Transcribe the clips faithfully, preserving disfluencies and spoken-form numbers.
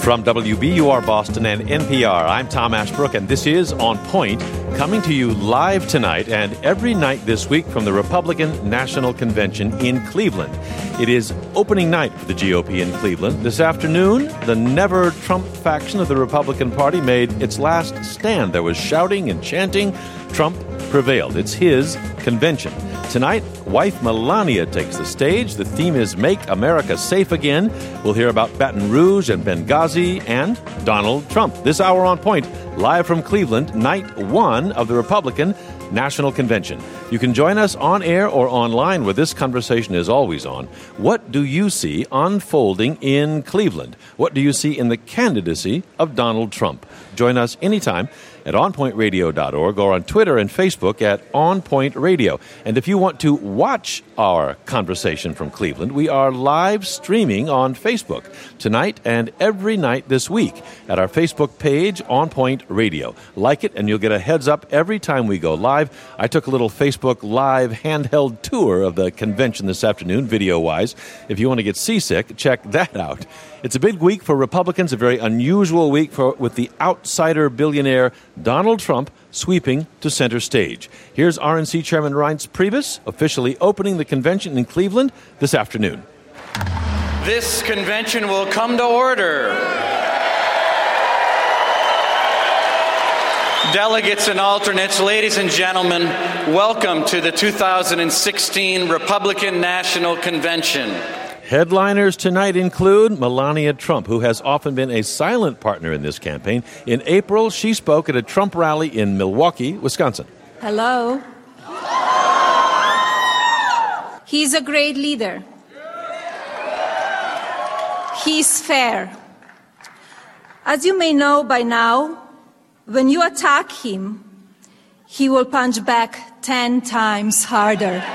From W B U R Boston and N P R, I'm Tom Ashbrook, and this is On Point, coming to you live tonight and every night this week from the Republican National Convention in Cleveland. It is opening night for the G O P in Cleveland. This afternoon, the never-Trump faction of the Republican Party made its last stand. There was shouting and chanting. Trump prevailed. It's his convention. Tonight, wife Melania takes the stage. The theme is Make America Safe Again. We'll hear about Baton Rouge and Benghazi and Donald Trump. This hour On Point, live from Cleveland, night one of the Republican National Convention. You can join us on air or online where this conversation is always on. What do you see unfolding in Cleveland? What do you see in the candidacy of Donald Trump? Join us anytime at on point radio dot org or on Twitter and Facebook at On Point Radio. And if you want to watch our conversation from Cleveland, we are live streaming on Facebook tonight and every night this week at our Facebook page, On Point Radio. Like it, and you'll get a heads up every time we go live. I took a little Facebook Live handheld tour of the convention this afternoon, video-wise. If you want to get seasick, check that out. It's a big week for Republicans, a very unusual week for with the outsider billionaire Donald Trump sweeping to center stage. Here's R N C Chairman Reince Priebus officially opening the convention in Cleveland this afternoon. This convention will come to order. Delegates and alternates, ladies and gentlemen, welcome to the two thousand sixteen Republican National Convention. Headliners tonight include Melania Trump, who has often been a silent partner in this campaign. In April, she spoke at a Trump rally in Milwaukee, Wisconsin. Hello. He's a great leader. He's fair. As you may know by now, when you attack him, he will punch back ten times harder.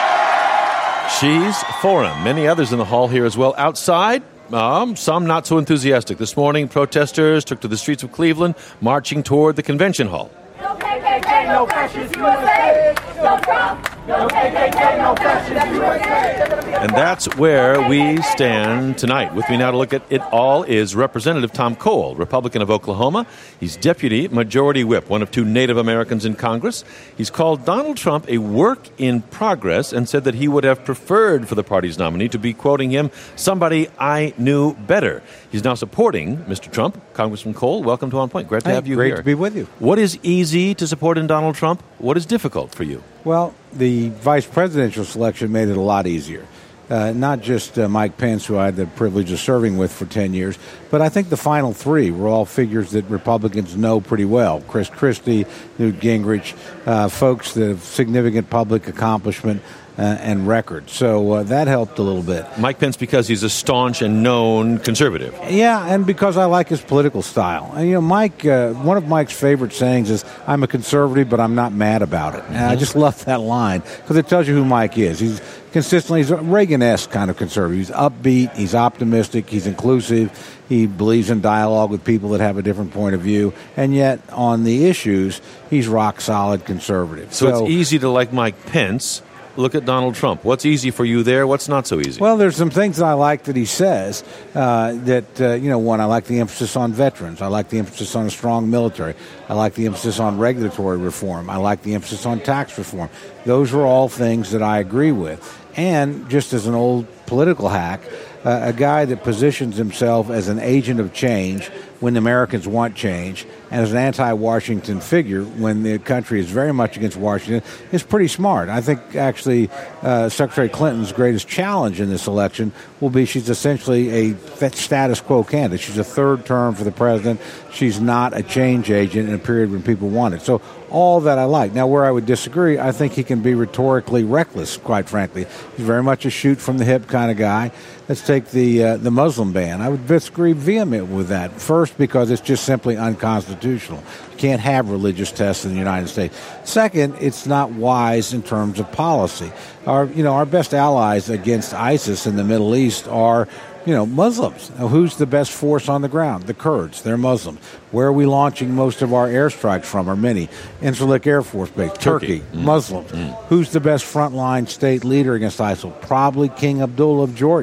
She's for him. Many others in the hall here as well. Outside, um, some not so enthusiastic. This morning, protesters took to the streets of Cleveland, marching toward the convention hall. No K K K, no fascist U S A. No Trump. No K K K, no fascist U S A. And that's where we stand tonight. With me now to look at it all is Representative Tom Cole, Republican of Oklahoma. He's Deputy Majority Whip, one of two Native Americans in Congress. He's called Donald Trump a work in progress and said that he would have preferred for the party's nominee to be, quoting him, somebody I knew better. He's now supporting Mister Trump. Congressman Cole, welcome to On Point. Great to hey, have you great here. Great to be with you. What is easy to support in Donald Trump? What is difficult for you? Well, the vice presidential selection made it a lot easier. Uh, not just uh, Mike Pence, who I had the privilege of serving with for ten years, but I think the final three were all figures that Republicans know pretty well. Chris Christie, Newt Gingrich, uh, folks that have significant public accomplishment uh, and record. So uh, that helped a little bit. Mike Pence because he's a staunch and known conservative. Yeah, and because I like his political style. And, you know, Mike, uh, one of Mike's favorite sayings is, I'm a conservative, but I'm not mad about it. And mm-hmm. I just love that line because it tells you who Mike is. He's consistently, he's a Reagan-esque kind of conservative. He's upbeat, he's optimistic, he's inclusive, he believes in dialogue with people that have a different point of view, and yet on the issues, he's rock-solid conservative. So, so it's easy to like Mike Pence. Look at Donald Trump. What's easy for you there? What's not so easy? Well, there's some things that I like that he says. Uh, that, uh, you know, one, I like the emphasis on veterans. I like the emphasis on a strong military. I like the emphasis on regulatory reform. I like the emphasis on tax reform. Those are all things that I agree with. And just as an old political hack, uh, a guy that positions himself as an agent of change when the Americans want change, and as an anti-Washington figure when the country is very much against Washington, is pretty smart. I think, actually, uh, Secretary Clinton's greatest challenge in this election will be she's essentially a status quo candidate. She's a third term for the president. She's not a change agent in a period when people want it. So all that I like. Now, where I would disagree, I think he can be rhetorically reckless, quite frankly. He's very much a shoot-from-the-hip kind of guy. Let's take the uh, the Muslim ban. I would disagree vehemently with that. First, because it's just simply unconstitutional. You can't have religious tests in the United States. Second, it's not wise in terms of policy. Our, you know, our best allies against ISIS in the Middle East are, you know, Muslims. Now, who's the best force on the ground? The Kurds. They're Muslims. Where are we launching most of our airstrikes from, or many? Incirlik Air Force Base. Turkey. Turkey. Mm. Muslims. Mm. Who's the best frontline state leader against ISIL? Probably King Abdullah of Jordan.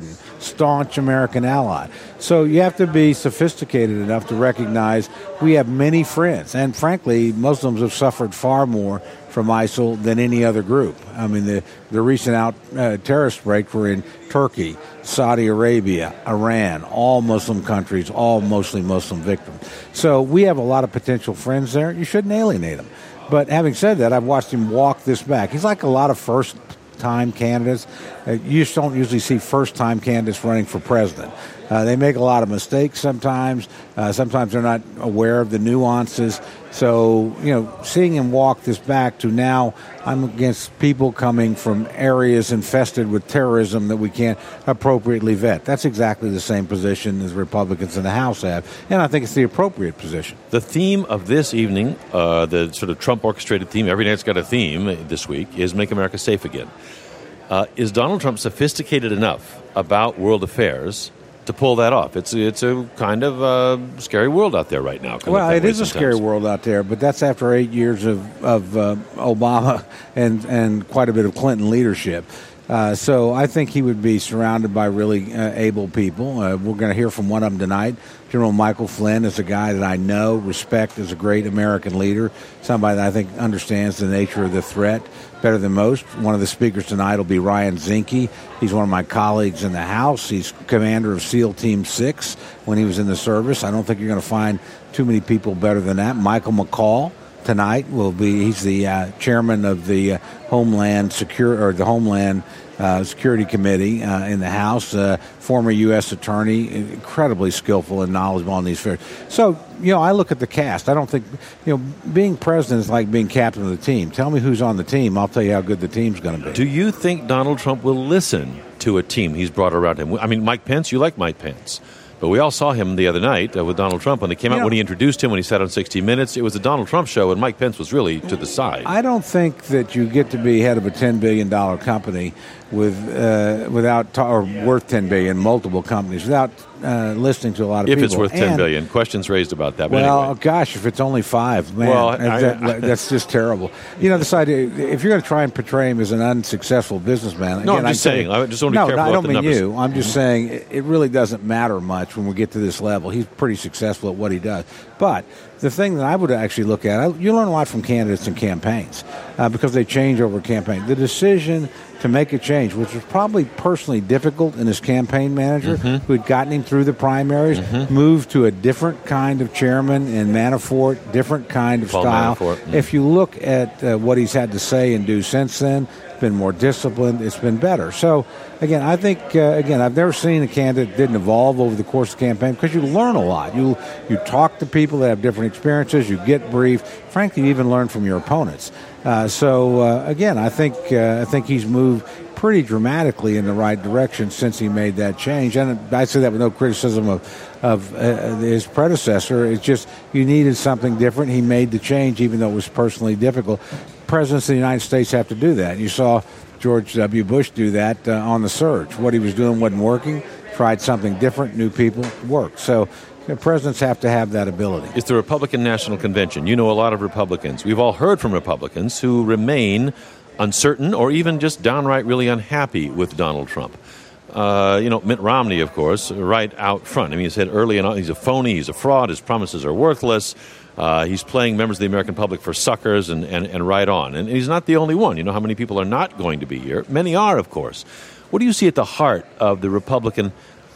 staunch American ally. So you have to be sophisticated enough to recognize we have many friends. And frankly, Muslims have suffered far more from ISIL than any other group. I mean, the, the recent out uh, terrorist break were in Turkey, Saudi Arabia, Iran, all Muslim countries, all mostly Muslim victims. So we have a lot of potential friends there. You shouldn't alienate them. But having said that, I've watched him walk this back. He's like a lot of first-time candidates. Uh, you just don't usually see first-time candidates running for president. Uh, they make a lot of mistakes sometimes. Uh, sometimes they're not aware of the nuances. So, you know, seeing him walk this back to now, I'm against people coming from areas infested with terrorism that we can't appropriately vet. That's exactly the same position as Republicans in the House have. And I think it's the appropriate position. The theme of this evening, uh, the sort of Trump-orchestrated theme, every night's got a theme this week, is Make America Safe Again. Uh, is Donald Trump sophisticated enough about world affairs to pull that off? It's it's a kind of uh, scary world out there right now. Well, it is a scary world out there, but that's after eight years of, of uh, Obama and, and quite a bit of Clinton leadership. Uh, so I think he would be surrounded by really uh, able people. Uh, we're going to hear from one of them tonight. General Michael Flynn is a guy that I know, respect as a great American leader, somebody that I think understands the nature of the threat better than most. One of the speakers tonight will be Ryan Zinke. He's one of my colleagues in the House. He's commander of SEAL Team six when he was in the service. I don't think you're going to find too many people better than that. Michael McCaul tonight will be, he's the uh, chairman of the uh, Homeland Secure or the Homeland uh, Security Committee uh, in the House, uh, former U S attorney, incredibly skillful and knowledgeable on these affairs. So, you know, I look at the cast. I don't think, you know, being president is like being captain of the team. Tell me who's on the team. I'll tell you how good the team's going to be. Do you think Donald Trump will listen to a team he's brought around him? I mean, Mike Pence, you like Mike Pence. But we all saw him the other night uh, with Donald Trump when they came out, you know, when he introduced him, when he sat on sixty minutes. It was a Donald Trump show, and Mike Pence was really to the side. I don't think that you get to be head of a ten billion dollars company with uh, without ta- or worth ten billion dollars, multiple companies, without uh, listening to a lot of if people. If it's worth ten and, billion dollars, questions raised about that. But well, anyway. gosh, if it's only five, man, well, that, I, I, that's just terrible. You know, this idea, if you're going to try and portray him as an unsuccessful businessman. Again, no, I'm just saying. I just want to be no, careful no, I don't with mean the numbers. you. I'm just mm-hmm. saying it, it really doesn't matter much when we get to this level. He's pretty successful at what he does. But the thing that I would actually look at, I, you learn a lot from candidates and campaigns uh, because they change over campaign. The decision to make a change, which was probably personally difficult in his campaign manager, mm-hmm. who had gotten him through the primaries, mm-hmm. moved to a different kind of chairman in Manafort, different kind of Paul style. Mm-hmm. If you look at uh, what he's had to say and do since then, it's been more disciplined, it's been better. So, again, I think, uh, again, I've never seen a candidate that didn't evolve over the course of the campaign because you learn a lot. You you talk to people that have different experiences, you get briefed. Frankly, you even learn from your opponents. Uh, so, uh, again, I think uh, I think he's moved pretty dramatically in the right direction since he made that change. And I say that with no criticism of, of uh, his predecessor. It's just you needed something different. He made the change even though it was personally difficult. Presidents of the United States have to do that. You saw George W. Bush do that uh, on the surge. What he was doing wasn't working. Tried something different, new people, worked. So you know, presidents have to have that ability. It's the Republican National Convention. You know a lot of Republicans. We've all heard from Republicans who remain uncertain or even just downright really unhappy with Donald Trump. Uh, you know, Mitt Romney, of course, right out front. I mean, he said early on, he's a phony, he's a fraud, his promises are worthless. Uh, he's playing members of the American public for suckers and, and, and right on. And he's not the only one. You know how many people are not going to be here? Many are, of course. What do you see at the heart of the Republican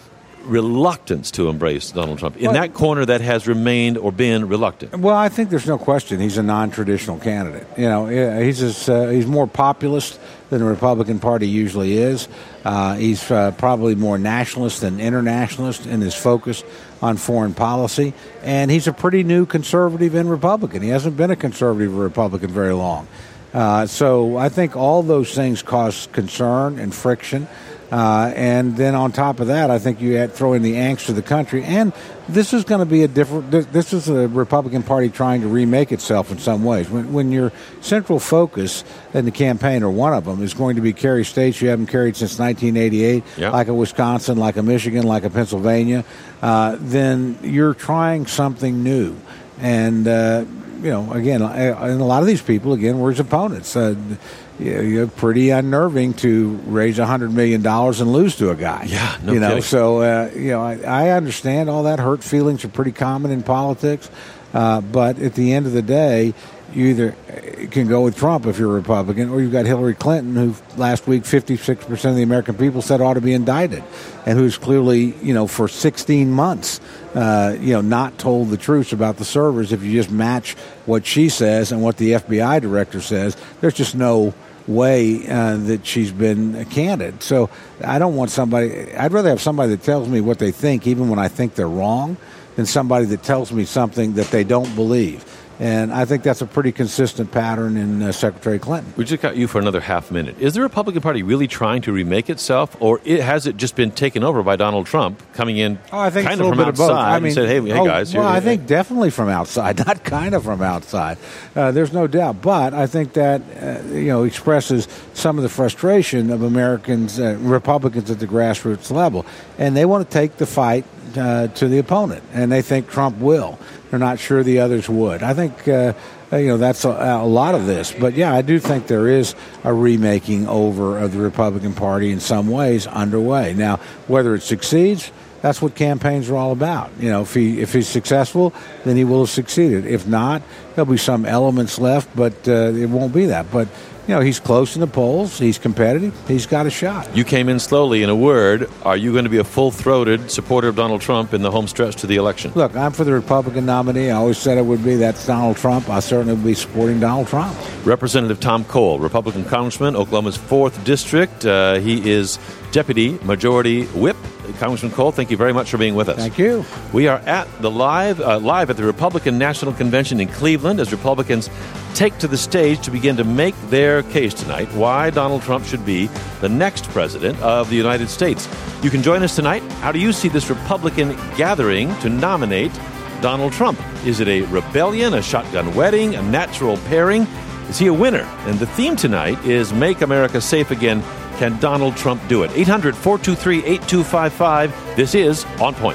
reluctance to embrace Donald Trump in well, that corner that has remained or been reluctant? Well, I think there's no question he's a non-traditional candidate. You know, he's as, uh, he's more populist than the Republican Party usually is. Uh, he's uh, probably more nationalist than internationalist in his focus on foreign policy, and he's a pretty new conservative and Republican. He hasn't been a conservative or Republican very long. Uh, so I think all those things cause concern and friction. Uh, and then on top of that, I think you add, throw in the angst of the country. And this is going to be a different, this, this is the Republican Party trying to remake itself in some ways. When, when your central focus in the campaign, or one of them, is going to be carry states you haven't carried since nineteen eighty-eight, yep. like a Wisconsin, like a Michigan, like a Pennsylvania, uh, then you're trying something new. And, uh, you know, again, and a lot of these people, again, were his opponents. Uh, You're pretty unnerving to raise one hundred million dollars and lose to a guy. Yeah, no You know, kidding. so, uh, you know, I, I understand all that. Hurt feelings are pretty common in politics. Uh, but at the end of the day, you either can go with Trump if you're a Republican, or you've got Hillary Clinton, who last week fifty-six percent of the American people said ought to be indicted, and who's clearly, you know, for sixteen months, uh, you know, not told the truth about the servers. If you just match what she says and what the F B I director says, there's just no way uh, that she's been candid. So I don't want somebody, I'd rather have somebody that tells me what they think, even when I think they're wrong, than somebody that tells me something that they don't believe. And I think that's a pretty consistent pattern in uh, Secretary Clinton. We just got you for another half minute. Is the Republican Party really trying to remake itself, or it, has it just been taken over by Donald Trump coming in Oh, I think kind it's a of little from bit of both. outside I mean, and said, hey, hey oh, guys. Well, here- I think definitely from outside, not kind of from outside. Uh, there's no doubt. But I think that, uh, you know, expresses some of the frustration of Americans, uh, Republicans at the grassroots level. And they want to take the fight uh, to the opponent, and they think Trump will. They're not sure the others would. I think, uh, you know, that's a, a lot of this. But, yeah, I do think there is a remaking over of the Republican Party in some ways underway. Now, whether it succeeds, that's what campaigns are all about. You know, if he if he's successful, then he will have succeeded. If not, there'll be some elements left, but uh, it won't be that. But, you know, he's close in the polls. He's competitive. He's got a shot. You came in slowly. In a word, are you going to be a full-throated supporter of Donald Trump in the home stretch to the election? Look, I'm for the Republican nominee. I always said it would be. That's Donald Trump. I certainly will be supporting Donald Trump. Representative Tom Cole, Republican Congressman, Oklahoma's fourth District. Uh, he is Deputy Majority Whip. Congressman Cole, thank you very much for being with us. Thank you. We are at the live uh, live at the Republican National Convention in Cleveland as Republicans take to the stage to begin to make their case tonight why Donald Trump should be the next president of the United States. You can join us tonight. How do you see this Republican gathering to nominate Donald Trump? Is it a rebellion, a shotgun wedding, a natural pairing? Is he a winner? And the theme tonight is Make America Safe Again. Can Donald Trump do it? eight hundred, four two three, eight two five five. This is On Point.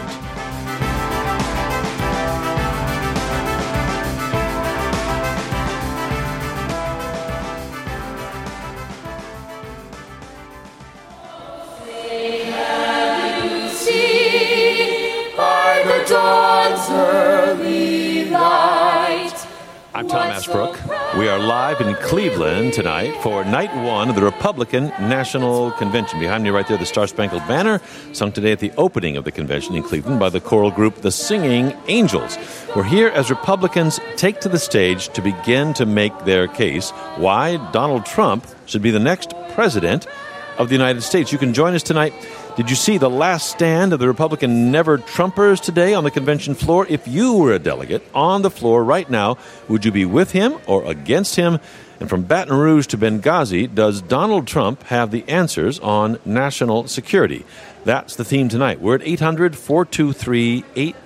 I'm Tom Ashbrook. We are live in Cleveland tonight for night one of the Republican National Convention. Behind me right there, the Star Spangled Banner, sung today at the opening of the convention in Cleveland by the choral group The Singing Angels. We're here as Republicans take to the stage to begin to make their case why Donald Trump should be the next president of the United States. You can join us tonight. Did you see the last stand of the Republican Never-Trumpers today on the convention floor? If you were a delegate on the floor right now, would you be with him or against him? And from Baton Rouge to Benghazi, does Donald Trump have the answers on national security? That's the theme tonight. We're at eight hundred, four two three, eight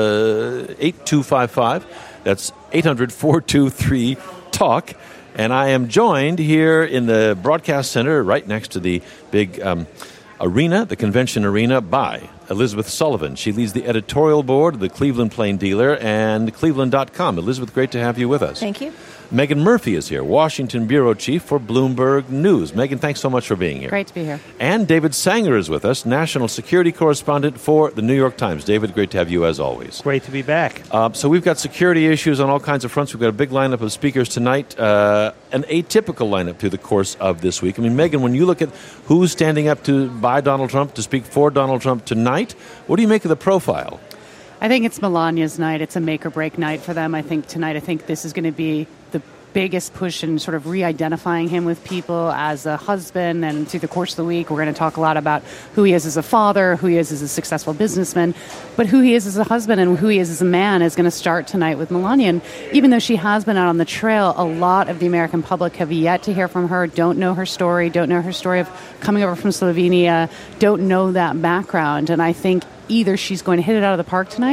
two five five. That's eight hundred, four two three, TALK. And I am joined here in the broadcast center right next to the big um, arena, the convention arena, by Elizabeth Sullivan. She leads the editorial board of the Cleveland Plain Dealer and Cleveland dot com. Elizabeth, great to have you with us. Thank you. Megan Murphy is here, Washington Bureau Chief for Bloomberg News. Megan, thanks so much for being here. Great to be here. And David Sanger is with us, National Security Correspondent for the New York Times. David, great to have you as always. Great to be back. Uh, so we've got security issues on all kinds of fronts. We've got a big lineup of speakers tonight, uh, an atypical lineup through the course of this week. I mean, Megan, when you look at who's standing up to by Donald Trump, to speak for Donald Trump tonight, what do you make of the profile? I think it's Melania's night. It's a make-or-break night for them. I think tonight, I think this is going to be the biggest push in sort of re-identifying him with people as a husband. And through the course of the week, we're going to talk a lot about who he is as a father, who he is as a successful businessman, but who he is as a husband and who he is as a man is going to start tonight with Melania. And even though she has been out on the trail, a lot of the American public have yet to hear from her, don't know her story, don't know her story of coming over from Slovenia, don't know that background. And I think either she's going to hit it out of the park tonight,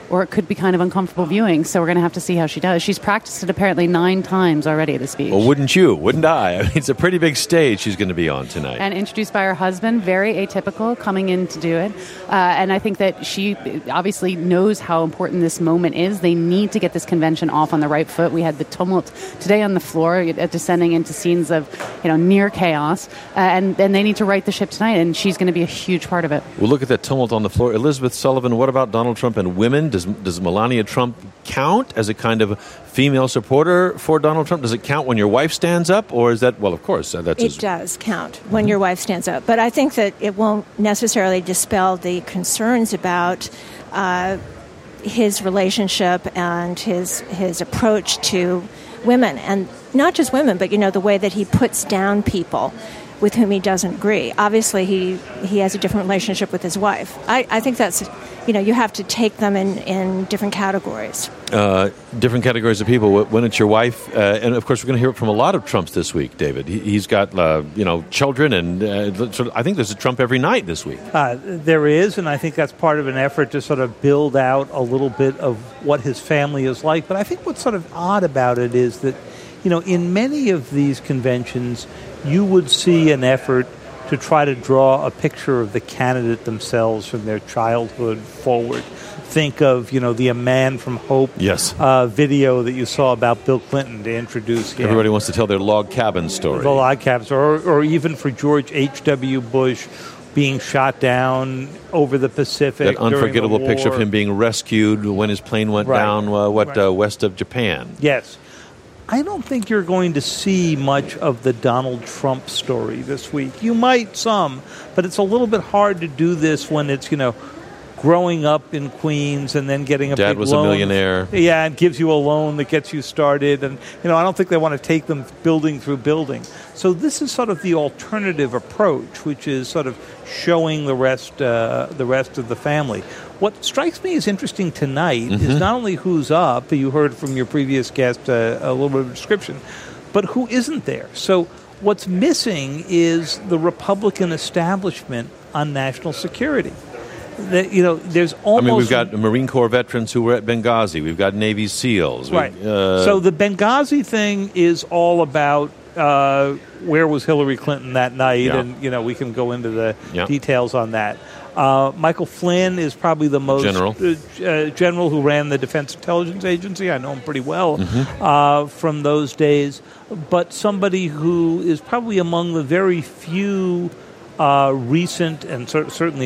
or it could be kind of uncomfortable viewing. So we're going to have to see how she does. She's practiced it apparently nine times already, the speech. Well, wouldn't you? Wouldn't I? I mean, it's a pretty big stage she's going to be on tonight. And introduced by her husband, very atypical, coming in to do it. Uh, and I think that she obviously knows how important this moment is. They need to get this convention off on the right foot. We had the tumult today on the floor, uh, descending into scenes of, you know, near chaos. Uh, and, and they need to right the ship tonight, and she's going to be a huge part of it. Well, look at that tumult on the floor. Elizabeth Sullivan, what about Donald Trump and women? Does, does Melania Trump count as a kind of female supporter for Donald Trump? Does it count when your wife stands up, or is that, well, of course, uh, that's It his... does count when your wife stands up. But I think that it won't necessarily dispel the concerns about uh, his relationship and his his approach to women. And not just women, but, you know, the way that he puts down people with whom he doesn't agree. Obviously, he, he has a different relationship with his wife. I, I think that's, you know, you have to take them in, in different categories. Uh, different categories of people. When it's your wife, uh, and of course we're going to hear it from a lot of Trumps this week, David. He, he's got, uh, you know, children, and uh, sort of, I think there's a Trump every night this week. Uh, there is, and I think that's part of an effort to sort of build out a little bit of what his family is like. But I think what's sort of odd about it is that, you know, in many of these conventions, you would see an effort to try to draw a picture of the candidate themselves from their childhood forward. Think of, you know, the A Man from Hope yes. uh, video that you saw about Bill Clinton to introduce him. Everybody wants to tell their log cabin story. The log cabins, or, or even for George H W. Bush being shot down over the Pacific. That unforgettable during the picture war. of him being rescued when his plane went Right. down, uh, what, Right. uh, west of Japan. Yes. I don't think you're going to see much of the Donald Trump story this week. You might some, but it's a little bit hard to do this when it's, you know, growing up in Queens and then getting a Dad big was loan. a millionaire. Yeah, and gives you a loan that gets you started. And, you know, I don't think they want to take them building through building. So this is sort of the alternative approach, which is sort of showing the rest, uh, the rest of the family. What strikes me as interesting tonight mm-hmm. is not only who's up, you heard from your previous guest uh, a little bit of a description, but who isn't there. So what's missing is the Republican establishment on national security. That, you know, there's almost... I mean, we've got Marine Corps veterans who were at Benghazi. We've got Navy SEALs. Right. Uh, so the Benghazi thing is all about uh, where was Hillary Clinton that night, yeah. and, you know, we can go into the yeah. details on that. Uh, Michael Flynn is probably the most... General. Uh, uh, general who ran the Defense Intelligence Agency. I know him pretty well mm-hmm. uh, from those days. But somebody who is probably among the very few... Uh, recent and cer- certainly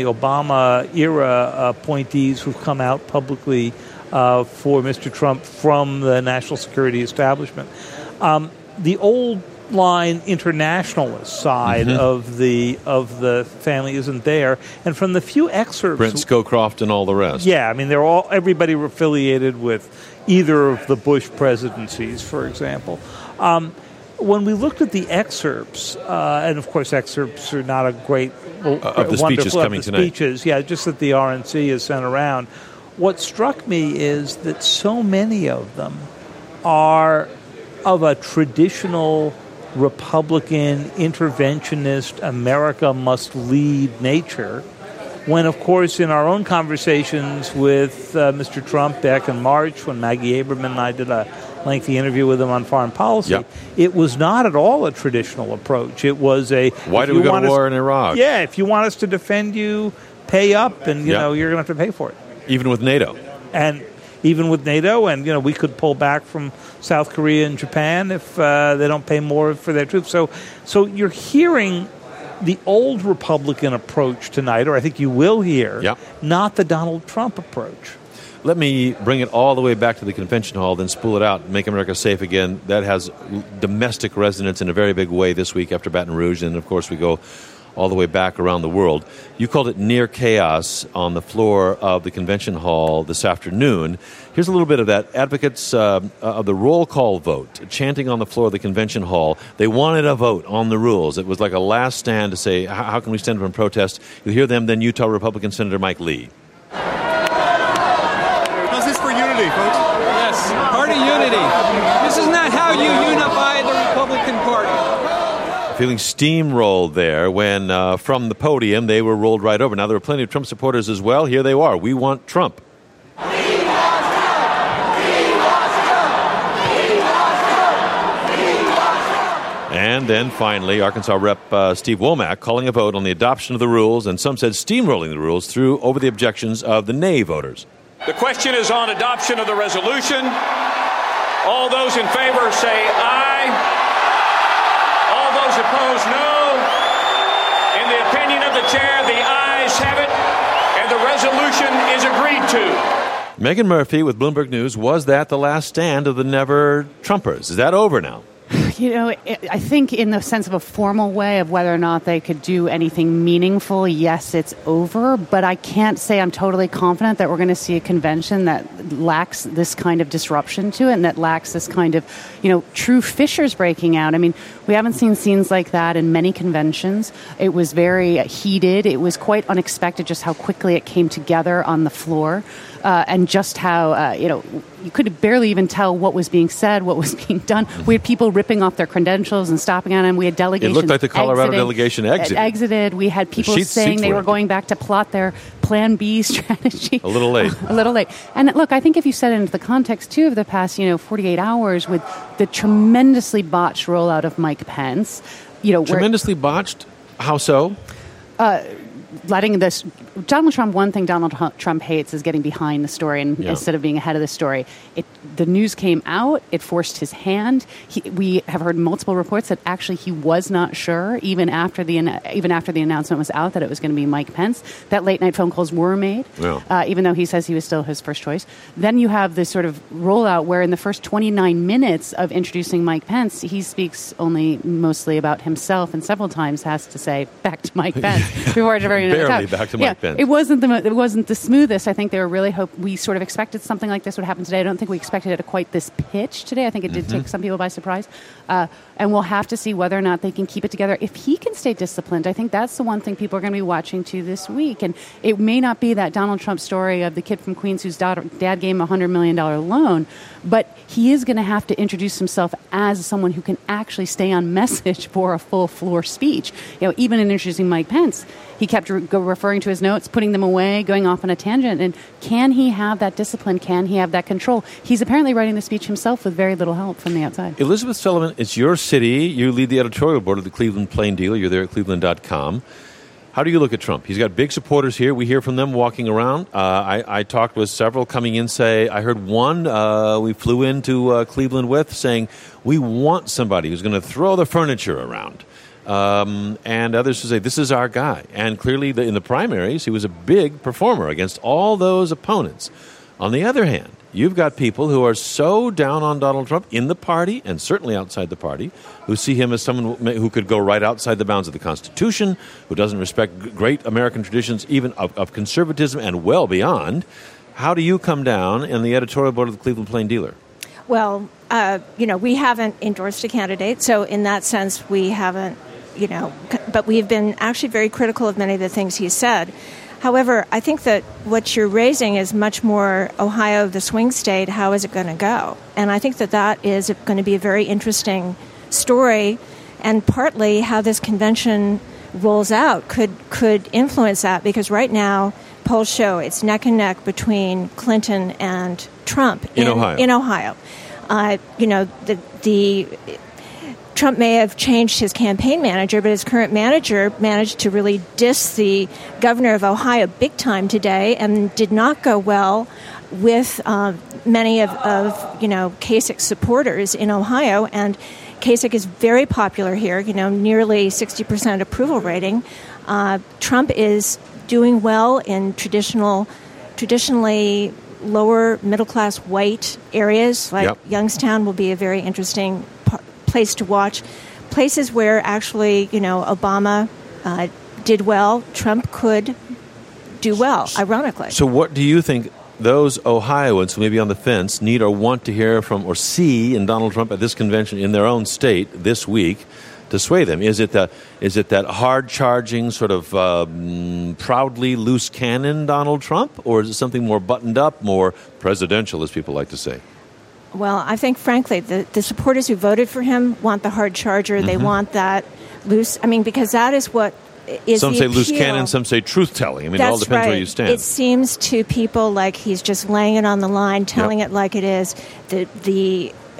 Obama-era appointees who've come out publicly uh, for Mister Trump from the national security establishment. Um, the old line internationalist side mm-hmm. of the of the family isn't there, and from the few excerpts, Brent Scowcroft and all the rest. Yeah, I mean they're all everybody affiliated with either of the Bush presidencies, for example. Um, When we looked at the excerpts, uh, and of course excerpts are not a great, well, uh, of the speeches coming of the tonight. Speeches, yeah, just that the R N C is sent around. What struck me is that so many of them are of a traditional Republican interventionist, America must lead nature. When, of course, in our own conversations with uh, Mister Trump back in March, when Maggie Aberman and I did a lengthy interview with him on foreign policy, yep. it was not at all a traditional approach. It was a... Why do we go to war us, in Iraq? Yeah, if you want us to defend you, pay up, and, you yep. know, you're going to have to pay for it. Even with NATO. And even with NATO, and, you know, we could pull back from South Korea and Japan if uh, they don't pay more for their troops. So, so you're hearing... the old Republican approach tonight, or I think you will hear, yep. not the Donald Trump approach. Let me bring it all the way back to the convention hall, then spool it out, Make America Safe Again. That has domestic resonance in a very big way this week after Baton Rouge, and of course we go all the way back around the world. You called it near chaos on the floor of the convention hall this afternoon. Here's a little bit of that. Advocates uh, of the roll call vote, chanting on the floor of the convention hall. They wanted a vote on the rules. It was like a last stand to say, how can we stand up and protest? You'll hear them, then Utah Republican Senator Mike Lee. How's this for unity, folks? Yes, party unity. This is not how you unify the Republican Party. Feeling steamrolled there when uh, from the podium they were rolled right over. Now, there were plenty of Trump supporters as well. Here they are. We want Trump. We want And then finally, Arkansas Rep uh, Steve Womack calling a vote on the adoption of the rules, and some said steamrolling the rules through over the objections of the nay voters. The question is on adoption of the resolution. All those in favor say aye. All those opposed, no. In the opinion of the chair, the ayes have it, and the resolution is agreed to. Megan Murphy with Bloomberg News. Was that the last stand of the Never Trumpers? Is that over now? You know, it, I think in the sense of a formal way of whether or not they could do anything meaningful, yes, it's over. But I can't say I'm totally confident that we're going to see a convention that lacks this kind of disruption to it and that lacks this kind of, you know, true fissures breaking out. I mean, we haven't seen scenes like that in many conventions. It was very heated. It was quite unexpected just how quickly it came together on the floor. Uh, and just how, uh, you know, you could barely even tell what was being said, what was being done. We had people ripping off their credentials and stopping on them. We had delegations It looked like the Colorado exiting, delegation exited. exited. We had people sheets, saying they were empty. going back to plot their Plan B strategy. A little late. a little late. And look, I think if you set it into the context, too, of the past, you know, forty-eight hours with the tremendously botched rollout of Mike Pence, you know, Tremendously botched? How so? Uh, letting this Donald Trump, one thing Donald Trump hates is getting behind the story and yeah. instead of being ahead of the story. It, the news came out. It forced his hand. He, we have heard multiple reports that actually he was not sure, even after the even after the announcement was out, that it was going to be Mike Pence. That late night phone calls were made, yeah. uh, even though he says he was still his first choice. Then you have this sort of rollout where in the first twenty-nine minutes of introducing Mike Pence, he speaks only mostly about himself and several times has to say back to Mike Pence before it's very barely back to Mike yeah, Pence. It wasn't the mo- it wasn't the smoothest. I think they were really hope we sort of expected something like this would happen today. I don't think we expected it at quite this pitch today. I think it did mm-hmm. take some people by surprise, uh, and we'll have to see whether or not they can keep it together. If he can stay disciplined, I think that's the one thing people are going to be watching too this week. And it may not be that Donald Trump story of the kid from Queens whose daughter, dad gave him a hundred million dollar loan, but he is going to have to introduce himself as someone who can actually stay on message for a full floor speech. You know, even in introducing Mike Pence, he kept re- referring to his notes, putting them away, going off on a tangent. And can he have that discipline? Can he have that control? He's apparently writing the speech himself with very little help from the outside. Elizabeth Sullivan, it's your city. You lead the editorial board of the Cleveland Plain Dealer. You're there at cleveland dot com. How do you look at Trump? He's got big supporters here. We hear from them walking around. Uh, I, I talked with several coming in, say, I heard one uh, we flew into uh, Cleveland with saying, we want somebody who's going to throw the furniture around. Um, and others who say, this is our guy. And clearly the, in the primaries, he was a big performer against all those opponents. On the other hand, you've got people who are so down on Donald Trump in the party and certainly outside the party, who see him as someone who could go right outside the bounds of the Constitution, who doesn't respect great American traditions, even of, of conservatism and well beyond. How do you come down in the editorial board of the Cleveland Plain Dealer? Well, uh, you know, we haven't endorsed a candidate, so in that sense, we haven't, you know, but we've been actually very critical of many of the things he said. However, I think that what you're raising is much more Ohio, the swing state, how is it going to go? And I think that that is going to be a very interesting story, and partly how this convention rolls out could could influence that, because right now polls show it's neck and neck between Clinton and Trump in, in Ohio. In Ohio. Uh, you know, the the... Trump may have changed his campaign manager, but his current manager managed to really diss the governor of Ohio big time today and did not go well with uh, many of, of, you know, Kasich's supporters in Ohio. And Kasich is very popular here, you know, nearly sixty percent approval rating. Uh, Trump is doing well in traditional, traditionally lower middle-class white areas, like yep. Youngstown will be a very interesting part place to watch. Places where actually, you know, Obama uh, did well, Trump could do well, ironically. So what do you think those Ohioans who may be on the fence need or want to hear from or see in Donald Trump at this convention in their own state this week to sway them? Is it the, is it that hard-charging, sort of um, proudly loose cannon Donald Trump, or is it something more buttoned up, more presidential, as people like to say? Well, I think, frankly, the, the supporters who voted for him want the hard charger. Mm-hmm. They want that loose. I mean, because that is what is Some the say appeal. Loose cannon, some say truth-telling. I mean, That's it all depends right. where you stand. It seems to people like he's just laying it on the line, telling yep. it like it is. The the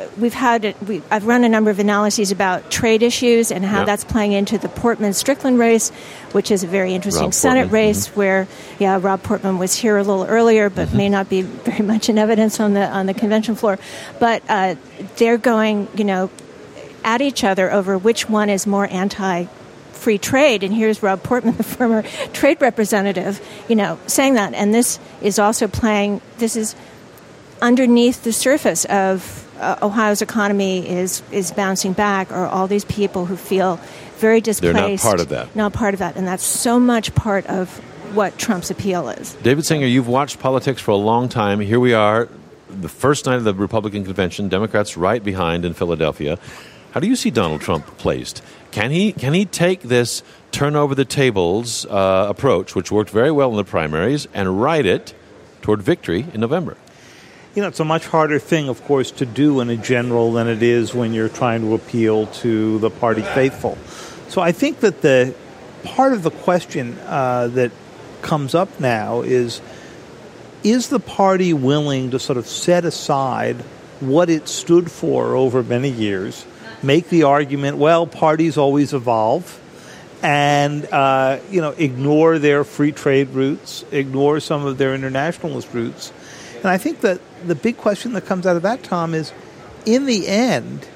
we've had we, I've run a number of analyses about trade issues and how yeah. that's playing into the Portman-Strickland race, which is a very interesting Rob Senate Portman. race mm-hmm. where, yeah, Rob Portman was here a little earlier, but mm-hmm. may not be very much in evidence on the on the convention floor. But uh, they're going, you know, at each other over which one is more anti-free trade. And here's Rob Portman, the former trade representative, you know, saying that. And this is also playing. This is underneath the surface of uh, Ohio's economy is is bouncing back, or all these people who feel very displaced. They're not part of that. Not part of that. And that's so much part of what Trump's appeal is. David Sanger, you've watched politics for a long time. Here we are, the first night of the Republican convention, Democrats right behind in Philadelphia. How do you see Donald Trump placed? Can he can he take this turn over the tables uh, approach, which worked very well in the primaries, and ride it toward victory in November? You know, it's a much harder thing, of course, to do in a general than it is when you're trying to appeal to the party faithful. So I think that the part of the question uh, that comes up now is, is the party willing to sort of set aside what it stood for over many years, make the argument, well, parties always evolve, and, uh, you know, ignore their free trade roots, ignore some of their internationalist roots. And I think that the big question that comes out of that, Tom, is, in the end,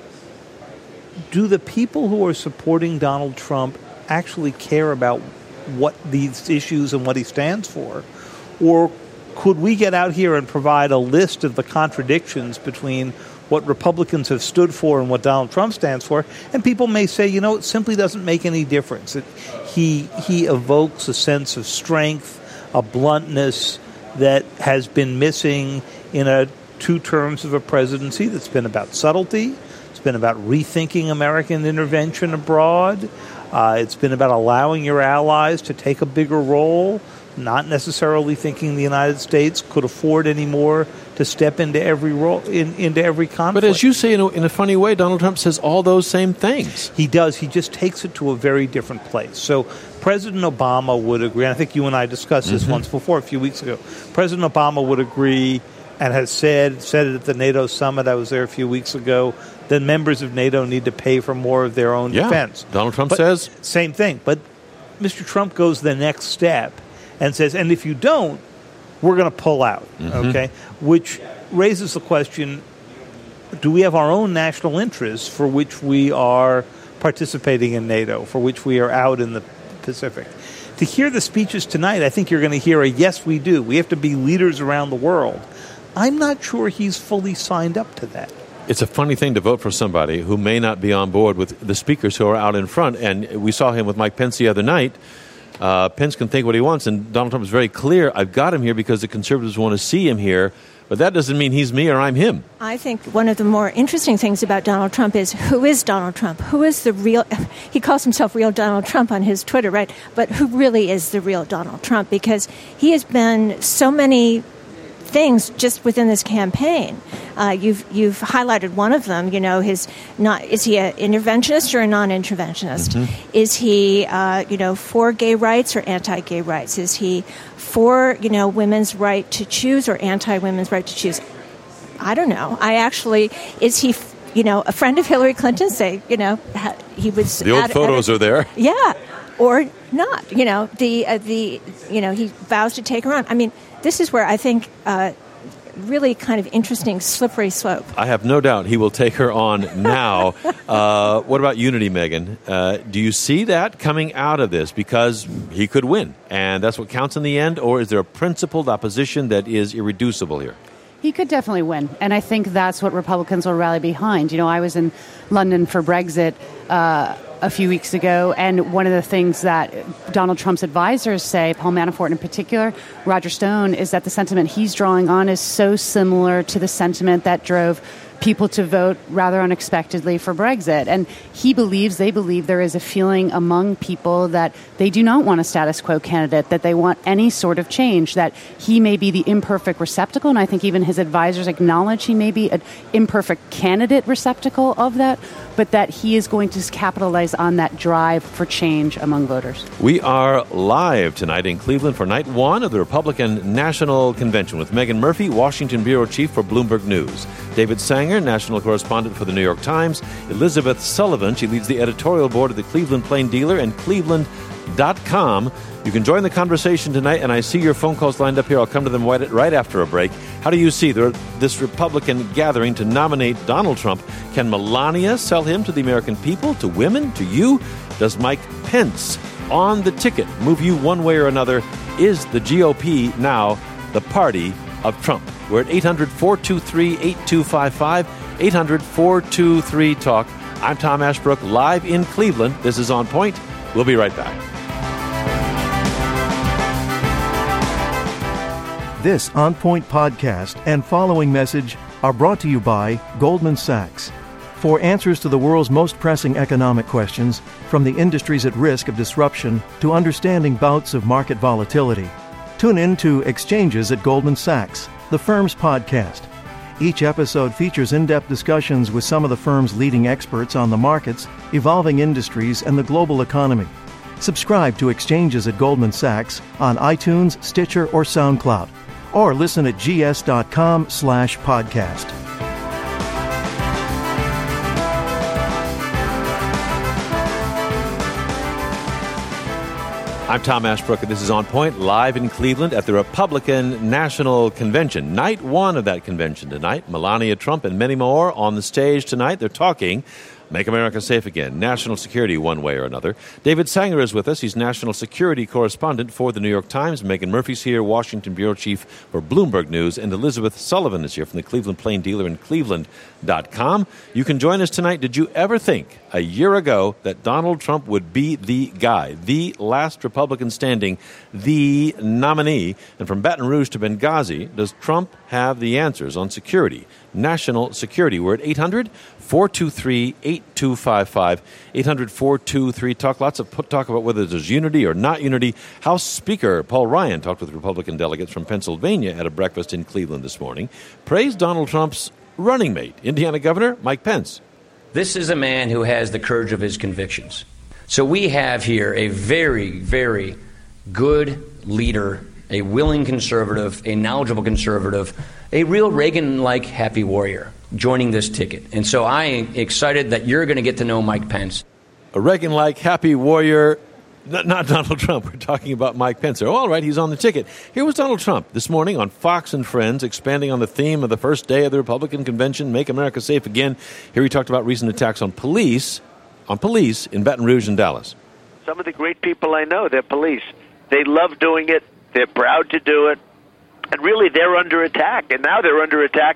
do the people who are supporting Donald Trump actually care about what these issues and what he stands for? Or could we get out here and provide a list of the contradictions between what Republicans have stood for and what Donald Trump stands for? And people may say, you know, it simply doesn't make any difference. It, he he evokes a sense of strength, a bluntness that has been missing in a two terms of a presidency that's been about subtlety. It's been about rethinking American intervention abroad. Uh, it's been about allowing your allies to take a bigger role, not necessarily thinking the United States could afford anymore to step into every role, in, into every conflict. But as you say, in a, in a funny way, Donald Trump says all those same things. He does. He just takes it to a very different place. So President Obama would agree, and I think you and I discussed this mm-hmm. once before, a few weeks ago. President Obama would agree and has said, said it at the NATO summit, I was there a few weeks ago, that members of NATO need to pay for more of their own yeah. defense. Donald Trump but says. Same thing. But Mister Trump goes the next step and says, and if you don't, we're going to pull out, mm-hmm. okay? Which raises the question, do we have our own national interests for which we are participating in NATO, for which we are out in the Pacific? To hear the speeches tonight, I think you're going to hear a yes, we do. We have to be leaders around the world. I'm not sure he's fully signed up to that. It's a funny thing to vote for somebody who may not be on board with the speakers who are out in front. And we saw him with Mike Pence the other night. Uh, Pence can think what he wants, and Donald Trump is very clear, I've got him here because the conservatives want to see him here, but that doesn't mean he's me or I'm him. I think one of the more interesting things about Donald Trump is, who is Donald Trump? Who is the real, he calls himself real Donald Trump on his Twitter, right? But who really is the real Donald Trump? Because he has been so many things just within this campaign. Uh, you've you've highlighted one of them. You know, his not is he an interventionist or a non-interventionist? Mm-hmm. Is he uh, you know for gay rights or anti-gay rights? Is he for you know women's right to choose or anti-women's right to choose? I don't know. I actually is he you know a friend of Hillary Clinton? Say you know he was the old at, photos at a, are there. Yeah, or not. You know the uh, the you know he vows to take her on. I mean. This is where I think uh, really kind of interesting slippery slope. I have no doubt he will take her on now. uh, what about unity, Megan? Uh, do you see that coming out of this? Because he could win, and that's what counts in the end, or is there a principled opposition that is irreducible here? He could definitely win, and I think that's what Republicans will rally behind. You know, I was in London for Brexit uh, a few weeks ago, and one of the things that Donald Trump's advisors say, Paul Manafort in particular, Roger Stone, is that the sentiment he's drawing on is so similar to the sentiment that drove people to vote rather unexpectedly for Brexit. And he believes, they believe, there is a feeling among people that they do not want a status quo candidate, that they want any sort of change, that he may be the imperfect receptacle, and I think even his advisors acknowledge he may be an imperfect candidate receptacle of that, but that he is going to capitalize on that drive for change among voters. We are live tonight in Cleveland for night one of the Republican National Convention with Megan Murphy, Washington Bureau Chief for Bloomberg News, David Sanger, Sanger, national correspondent for the New York Times. Elizabeth Sullivan, she leads the editorial board of the Cleveland Plain Dealer and Cleveland dot com. You can join the conversation tonight, and I see your phone calls lined up here. I'll come to them right, right after a break. How do you see the, this Republican gathering to nominate Donald Trump? Can Melania sell him to the American people, to women, to you? Does Mike Pence on the ticket move you one way or another? Is the G O P now the party of Trump? We're at eight hundred, four two three, eight two five five, eight hundred, four two three, talk. I'm Tom Ashbrook, live in Cleveland. This is On Point. We'll be right back. This On Point podcast and following message are brought to you by Goldman Sachs. For answers to the world's most pressing economic questions, from the industries at risk of disruption to understanding bouts of market volatility, tune in to Exchanges at Goldman Sachs, the firm's podcast. Each episode features in-depth discussions with some of the firm's leading experts on the markets, evolving industries, and the global economy. Subscribe to Exchanges at Goldman Sachs on iTunes, Stitcher, or SoundCloud, or listen at gs.com slash podcast. I'm Tom Ashbrook, and this is On Point, live in Cleveland at the Republican National Convention. Night one of that convention tonight. Melania Trump and many more on the stage tonight. They're talking Make America Safe Again, national security one way or another. David Sanger is with us. He's national security correspondent for the New York Times. Megan Murphy's here, Washington bureau chief for Bloomberg News. And Elizabeth Sullivan is here from the Cleveland Plain Dealer and Cleveland dot com. You can join us tonight. Did you ever think a year ago that Donald Trump would be the guy, the last Republican standing, the nominee? And from Baton Rouge to Benghazi, does Trump have the answers on security, national security? We're at eight hundred, four two three, eight two five five, eight hundred, four two three, talk. Lots of talk about whether there's unity or not unity. House Speaker Paul Ryan talked with Republican delegates from Pennsylvania at a breakfast in Cleveland this morning. Praised Donald Trump's running mate, Indiana Governor Mike Pence. This is a man who has the courage of his convictions. So we have here a very, very good leader, a willing conservative, a knowledgeable conservative, a real Reagan-like happy warrior joining this ticket. And so I am excited that you're going to get to know Mike Pence. A Reagan-like happy warrior, not, not Donald Trump. We're talking about Mike Pence. Oh, all right, he's on the ticket. Here was Donald Trump this morning on Fox and Friends, expanding on the theme of the first day of the Republican convention, Make America Safe Again. Here he talked about recent attacks on police, on police in Baton Rouge and Dallas. Some of the great people I know, they're police. They love doing it. They're proud to do it. And really, they're under attack. And now they're under attack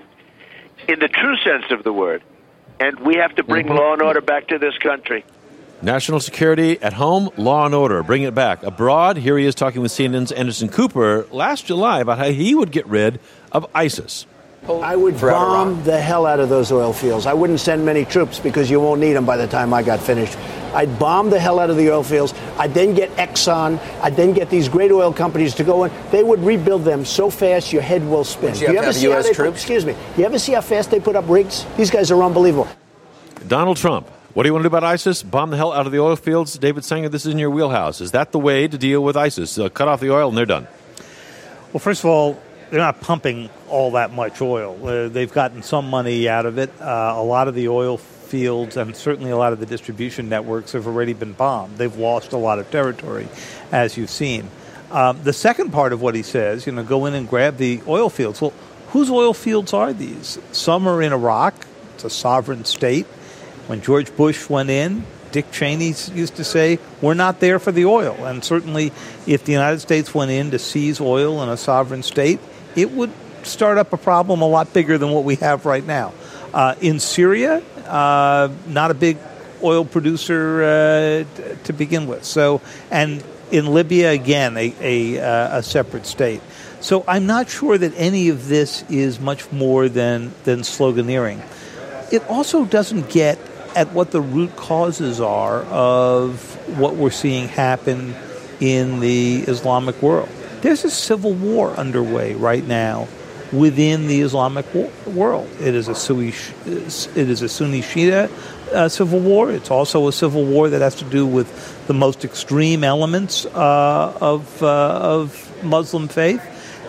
in the true sense of the word. And we have to bring mm-hmm. law and order back to this country. National security at home, law and order, bring it back. Abroad, here he is talking with C N N's Anderson Cooper last July about how he would get rid of ISIS. I would bomb the hell out of those oil fields. I wouldn't send many troops because you won't need them by the time I got finished. I'd bomb the hell out of the oil fields. I'd then get Exxon. I'd then get these great oil companies to go in. They would rebuild them so fast your head will spin. Would you, you ever see U S how they troops? Put, excuse me. You ever see how fast they put up rigs? These guys are unbelievable. Donald Trump. What do you want to do about ISIS? Bomb the hell out of the oil fields? David Sanger, this is in your wheelhouse. Is that the way to deal with ISIS? Uh, cut off the oil and they're done. Well, first of all, they're not pumping all that much oil. Uh, they've gotten some money out of it. Uh, a lot of the oil fields and certainly a lot of the distribution networks have already been bombed. They've lost a lot of territory, as you've seen. Um, the second part of what he says, you know, go in and grab the oil fields. Well, whose oil fields are these? Some are in Iraq. It's a sovereign state. When George Bush went in, Dick Cheney used to say, we're not there for the oil. And certainly if the United States went in to seize oil in a sovereign state, it would start up a problem a lot bigger than what we have right now. Uh, in Syria, uh, not a big oil producer uh, t- to begin with. So, and in Libya, again, a, a, uh, a separate state. So I'm not sure that any of this is much more than, than sloganeering. It also doesn't get at what the root causes are of what we're seeing happen in the Islamic world. There's a civil war underway right now within the Islamic war- world. It is a Sunni, it is a Sunni Shia uh, civil war. It's also a civil war that has to do with the most extreme elements uh, of uh, of Muslim faith.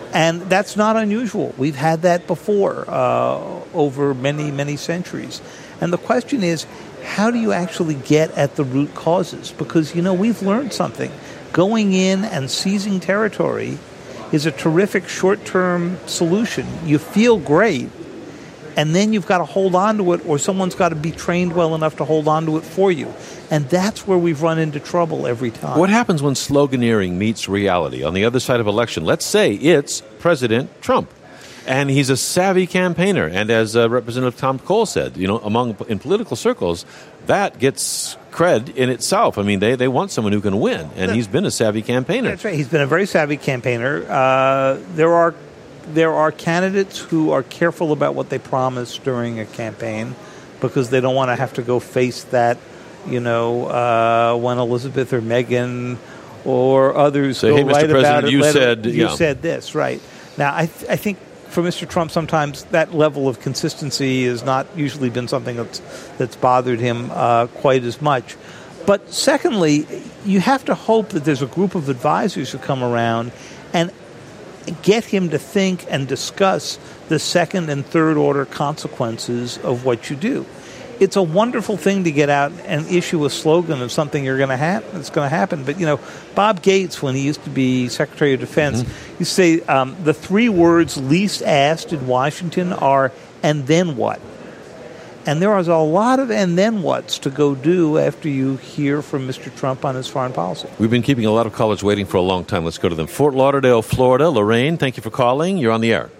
And that's not unusual. We've had that before uh, over many, many centuries. And the question is, how do you actually get at the root causes? Because, you know, we've learned something. Going in and seizing territory is a terrific short-term solution. You feel great, and then you've got to hold on to it, or someone's got to be trained well enough to hold on to it for you. And that's where we've run into trouble every time. What happens when sloganeering meets reality on the other side of election? Let's say it's President Trump, and he's a savvy campaigner. And as uh, Representative Tom Cole said, you know, among in political circles, that gets cred in itself. I mean, they, they want someone who can win, and he's been a savvy campaigner. That's right. He's been a very savvy campaigner. Uh, there are there are candidates who are careful about what they promise during a campaign because they don't want to have to go face that, you know, uh, when Elizabeth or Meghan or others Say, go hey, Mister right President, about it. you let said, it, you yeah. said this, right. Now, I, th- I think for Mister Trump, sometimes that level of consistency has not usually been something that's, that's bothered him uh, quite as much. But secondly, you have to hope that there's a group of advisors who come around and get him to think and discuss the second and third order consequences of what you do. It's a wonderful thing to get out and issue a slogan of something you're going to ha- that's going to happen. But, you know, Bob Gates, when he used to be Secretary of Defense, mm-hmm. used to say um, the three words least asked in Washington are, and then what? And there is a lot of and then whats to go do after you hear from Mister Trump on his foreign policy. We've been keeping a lot of callers waiting for a long time. Let's go to them. Fort Lauderdale, Florida. Lorraine, thank you for calling. You're on the air.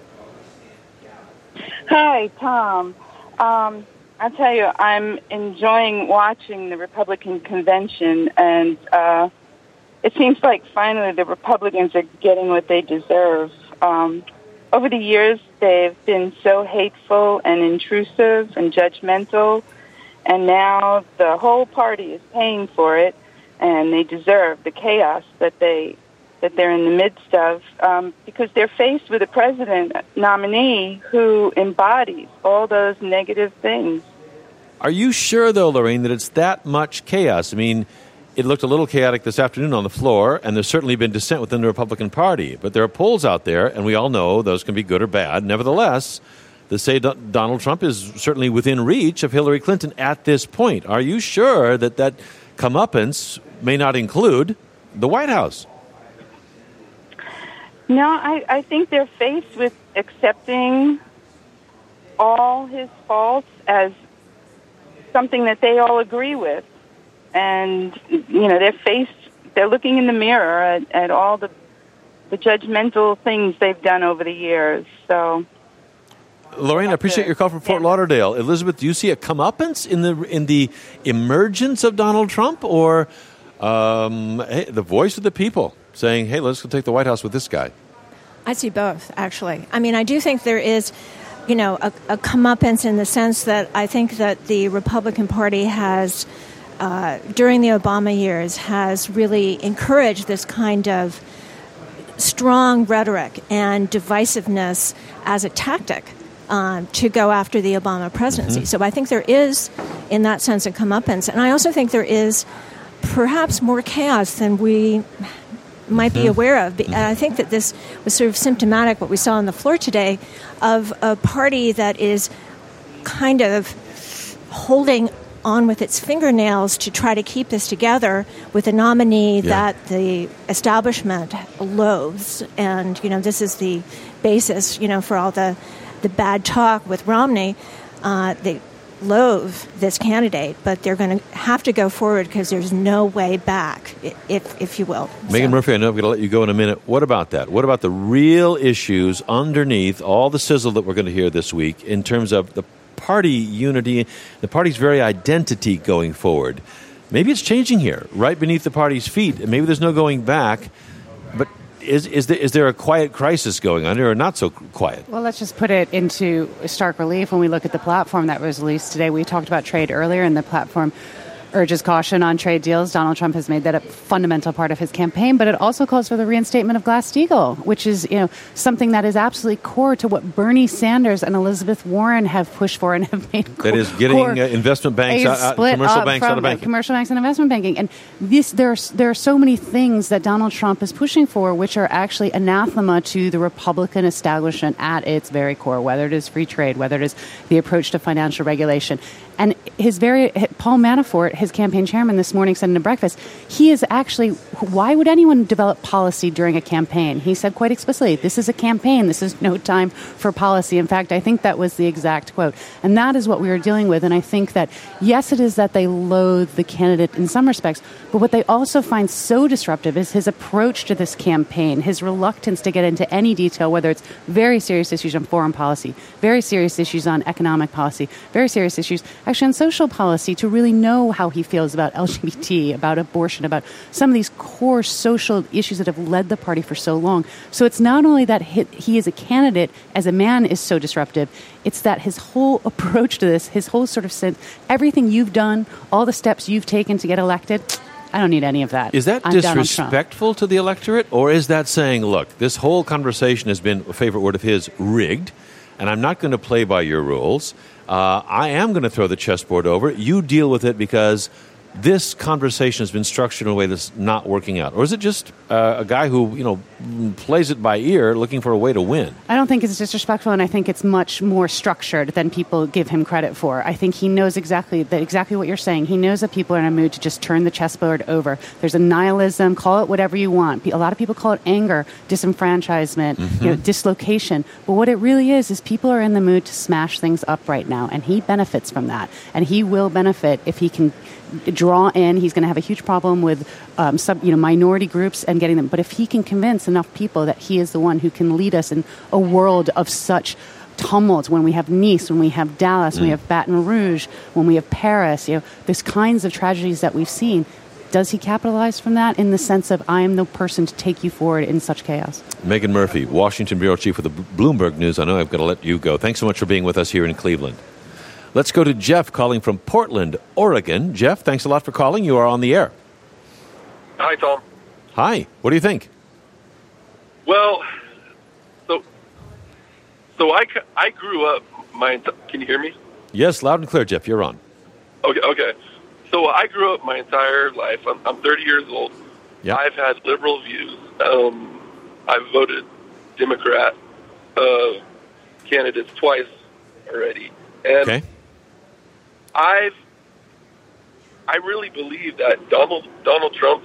Hi, Tom. Um, I tell you, I'm enjoying watching the Republican convention, and uh, it seems like finally the Republicans are getting what they deserve. Um, over the years, they've been so hateful and intrusive and judgmental, and now the whole party is paying for it, and they deserve the chaos that they that they're in the midst of, um, because they're faced with a president nominee who embodies all those negative things. Are you sure, though, Lorraine, that it's that much chaos? I mean, it looked a little chaotic this afternoon on the floor, and there's certainly been dissent within the Republican Party. But there are polls out there, and we all know those can be good or bad. Nevertheless, they say Do- Donald Trump is certainly within reach of Hillary Clinton at this point. Are you sure that that comeuppance may not include the White House? No, I, I think they're faced with accepting all his faults as something that they all agree with. And, you know, they're faced, they're looking in the mirror at, at all the, the judgmental things they've done over the years. So, Lorraine, I appreciate your call from Fort Lauderdale. Elizabeth, do you see a comeuppance in the in the emergence of Donald Trump, or um, hey, the voice of the people saying, hey, let's go take the White House with this guy? I see both, actually. I mean, I do think there is, you know, a, a comeuppance in the sense that I think that the Republican Party has, uh, during the Obama years, has really encouraged this kind of strong rhetoric and divisiveness as a tactic um, to go after the Obama presidency. Mm-hmm. So I think there is, in that sense, a comeuppance. And I also think there is perhaps more chaos than we might be aware of. And I think that this was sort of symptomatic, what we saw on the floor today, of a party that is kind of holding on with its fingernails to try to keep this together with a nominee yeah. that the establishment loathes. And, you know, this is the basis, you know, for all the, the bad talk with Romney. Uh, they loathe this candidate, but they're going to have to go forward because there's no way back, if if you will. Megan so. Murphy, I know I'm going to let you go in a minute. What about that? What about the real issues underneath all the sizzle that we're going to hear this week in terms of the party unity, the party's very identity going forward? Maybe it's changing here, right beneath the party's feet, and maybe there's no going back, but Is is there, is there a quiet crisis going on or not so quiet? Well, let's just put it into stark relief when we look at the platform that was released today. We talked about trade earlier, and the platform urges caution on trade deals. Donald Trump has made that a fundamental part of his campaign, but it also calls for the reinstatement of Glass-Steagall, which is, you know, something that is absolutely core to what Bernie Sanders and Elizabeth Warren have pushed for and have made core. That is getting uh, investment banks, out, uh, commercial banks out of banking. Commercial banks and investment banking. And this, there, are, there are so many things that Donald Trump is pushing for which are actually anathema to the Republican establishment at its very core, whether it is free trade, whether it is the approach to financial regulation. And his very, Paul Manafort, his campaign chairman this morning said in a breakfast, he is actually, why would anyone develop policy during a campaign? He said quite explicitly, this is a campaign. This is no time for policy. In fact, I think that was the exact quote. And that is what we are dealing with. And I think that, yes, it is that they loathe the candidate in some respects, but what they also find so disruptive is his approach to this campaign, his reluctance to get into any detail, whether it's very serious issues on foreign policy, very serious issues on economic policy, very serious issues actually on social policy, to really know how he feels about L G B T, about abortion, about some of these core social issues that have led the party for so long. So it's not only that he, he is a candidate as a man is so disruptive, it's that his whole approach to this, his whole sort of sense, everything you've done, all the steps you've taken to get elected, I don't need any of that. Is that I'm disrespectful to the electorate, or is that saying, look, this whole conversation has been, a favorite word of his, rigged, and I'm not going to play by your rules. Uh, I am going to throw the chessboard over. You deal with it because this conversation has been structured in a way that's not working out? Or is it just uh, a guy who, you know, plays it by ear looking for a way to win? I don't think it's disrespectful, and I think it's much more structured than people give him credit for. I think he knows exactly that, exactly what you're saying. He knows that people are in a mood to just turn the chessboard over. There's a nihilism, call it whatever you want. A lot of people call it anger, disenfranchisement, mm-hmm. you know, dislocation. But what it really is, is people are in the mood to smash things up right now, and he benefits from that. And he will benefit if he can draw in. He's going to have a huge problem with um, sub, you know, minority groups and getting them. But if he can convince enough people that he is the one who can lead us in a world of such tumult, when we have Nice, when we have Dallas, mm. when we have Baton Rouge, when we have Paris, you know, there's kinds of tragedies that we've seen. Does he capitalize from that in the sense of, I am the person to take you forward in such chaos? Megan Murphy, Washington Bureau Chief with the Bloomberg News. I know I've got to let you go. Thanks so much for being with us here in Cleveland. Let's go to Jeff calling from Portland, Oregon. Jeff, thanks a lot for calling. You are on the air. Hi, Tom. Hi. What do you think? Well, so so I, I grew up, my can you hear me? Yes, loud and clear, Jeff. You're on. Okay, okay. So I grew up my entire life. I'm, I'm thirty years old. Yep. I've had liberal views. Um, I've voted Democrat uh, candidates twice already. And okay. I've, I really believe that Donald Donald Trump,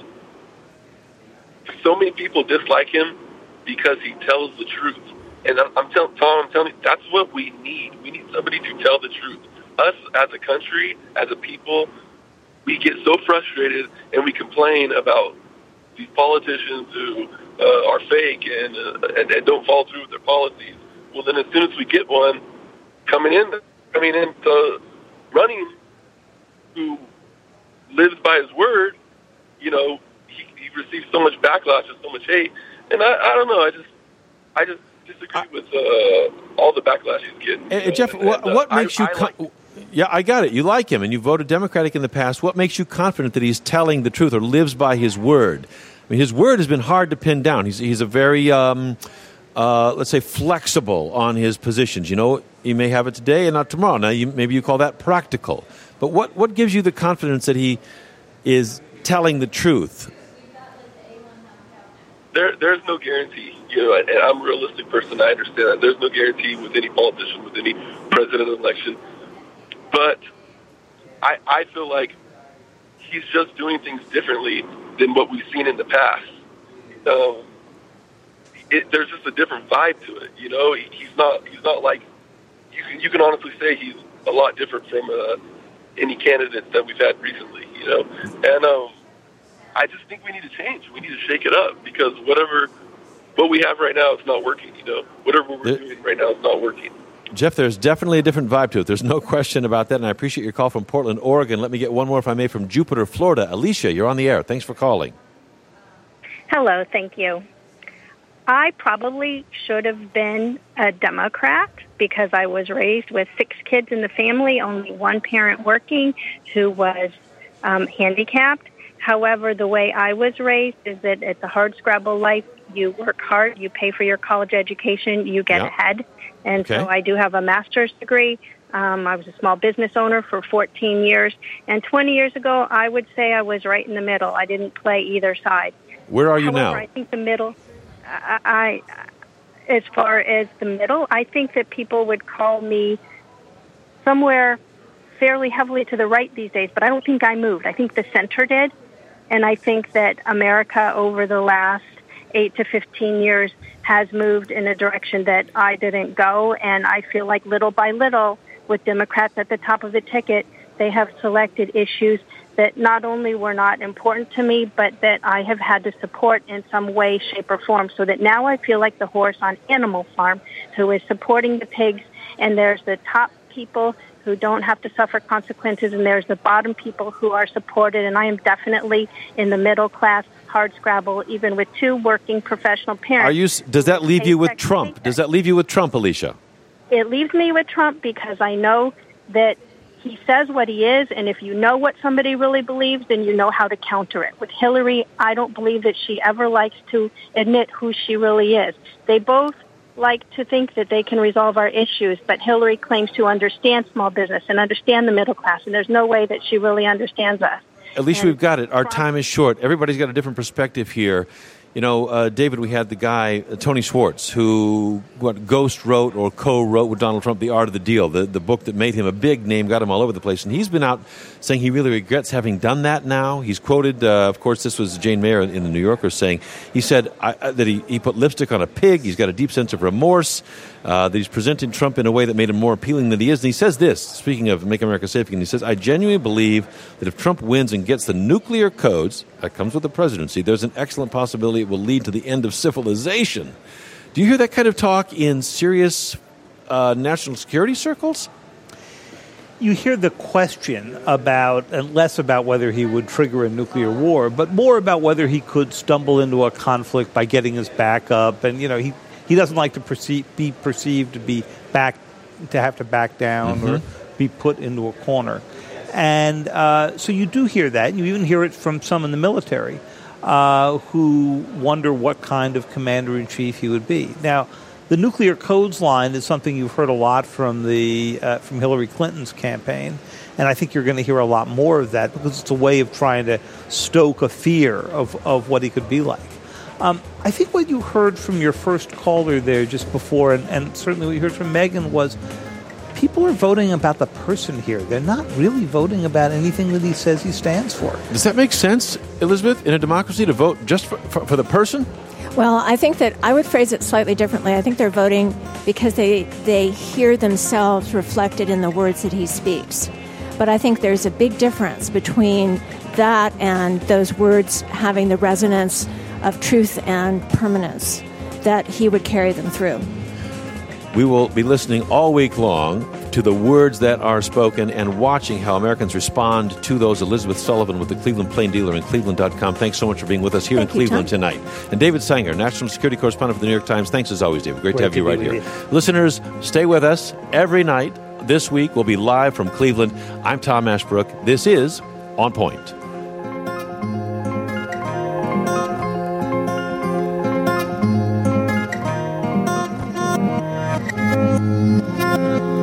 so many people dislike him because he tells the truth. And I'm, I'm telling Tom, I'm telling you, that's what we need. We need somebody to tell the truth. Us as a country, as a people, we get so frustrated and we complain about these politicians who uh, are fake and, uh, and and don't follow through with their policies. Well, then as soon as we get one coming in, coming into running, who lives by his word, you know, he, he receives so much backlash and so much hate. And I, I don't know, I just, I just disagree with uh, all the backlash he's getting. Uh, Jeff, and, what, uh, what makes I, you? I Con- like yeah, I got it. You like him, and you voted Democratic in the past. What makes you confident that he's telling the truth or lives by his word? I mean, his word has been hard to pin down. He's he's a very, um, uh, let's say, flexible on his positions. You know, he may have it today and not tomorrow. Now, you, maybe you call that practical. But what, what gives you the confidence that he is telling the truth? There, there's no guarantee. You know, and I'm a realistic person. I understand that. There's no guarantee with any politician, with any president election. But I, I feel like he's just doing things differently than what we've seen in the past. Um, it, there's just a different vibe to it. You know, he, he's not he's not like you can you can honestly say he's a lot different from uh, any candidates that we've had recently. You know, and um, I just think we need to change. We need to shake it up because whatever what we have right now is not working. You know, whatever we're doing right now is not working. Jeff, there's definitely a different vibe to it. There's no question about that, and I appreciate your call from Portland, Oregon. Let me get one more, if I may, from Jupiter, Florida. Alicia, you're on the air. Thanks for calling. Hello, thank you. I probably should have been a Democrat because I was raised with six kids in the family, only one parent working, who was um, handicapped. However, the way I was raised is that it's a hard scrabble life. You work hard, you pay for your college education, you get Yeah. ahead. And Okay. so I do have a master's degree. Um, I was a small business owner for fourteen years. And twenty years ago, I would say I was right in the middle. I didn't play either side. Where are you However, now? I think the middle, I, I, as far as the middle, I think that people would call me somewhere fairly heavily to the right these days, but I don't think I moved. I think the center did. And I think that America over the last eight to fifteen years has moved in a direction that I didn't go. And I feel like little by little, with Democrats at the top of the ticket, they have selected issues that not only were not important to me, but that I have had to support in some way, shape, or form. So that now I feel like the horse on Animal Farm who is supporting the pigs, and there's the top people who don't have to suffer consequences, and there's the bottom people who are supported, and I am definitely in the middle class, hard scrabble, even with two working professional parents. Are you? Does that leave you with Trump? Does that leave you with Trump, Alicia? It leaves me with Trump because I know that he says what he is, and if you know what somebody really believes, then you know how to counter it. With Hillary, I don't believe that she ever likes to admit who she really is. They both like to think that they can resolve our issues, but Hillary claims to understand small business and understand the middle class, and there's no way that she really understands us. Alicia, we've got it. Our time is short. Everybody's got a different perspective here. You know, uh, David, we had the guy, uh, Tony Schwartz, who what ghost wrote or co-wrote with Donald Trump The Art of the Deal, the, the book that made him a big name, got him all over the place. And he's been out saying he really regrets having done that now. He's quoted, uh, of course, this was Jane Mayer in the New Yorker saying, he said I, uh, that he, he put lipstick on a pig, he's got a deep sense of remorse, uh, that he's presenting Trump in a way that made him more appealing than he is. And he says this, speaking of Make America Safe Again, he says, I genuinely believe that if Trump wins and gets the nuclear codes, that comes with the presidency, there's an excellent possibility it will lead to the end of civilization. Do you hear that kind of talk in serious uh, national security circles? You hear the question about, and less about whether he would trigger a nuclear war, but more about whether he could stumble into a conflict by getting his back up. And, you know, he, he doesn't like to perceive, be perceived to be back, to have to back down Mm-hmm. or be put into a corner. And uh, so you do hear that. You even hear it from some in the military uh, who wonder what kind of commander-in-chief he would be. Now, the nuclear codes line is something you've heard a lot from the uh, from Hillary Clinton's campaign, and I think you're going to hear a lot more of that because it's a way of trying to stoke a fear of, of what he could be like. Um, I think what you heard from your first caller there just before, and, and certainly what you heard from Megyn, was people are voting about the person here. They're not really voting about anything that he says he stands for. Does that make sense, Elizabeth, in a democracy to vote just for, for, for the person? Well, I think that I would phrase it slightly differently. I think they're voting because they they hear themselves reflected in the words that he speaks. But I think there's a big difference between that and those words having the resonance of truth and permanence that he would carry them through. We will be listening all week long to the words that are spoken and watching how Americans respond to those. Elizabeth Sullivan with the Cleveland Plain Dealer and Cleveland dot com. Thanks so much for being with us here Thank in Cleveland you, tonight. And David Sanger, national security correspondent for the New York Times. Thanks as always, David. Great, Great to have to you be right with here. you. Listeners, stay with us every night. This week we'll be live from Cleveland. I'm Tom Ashbrook. This is On Point. Thank you.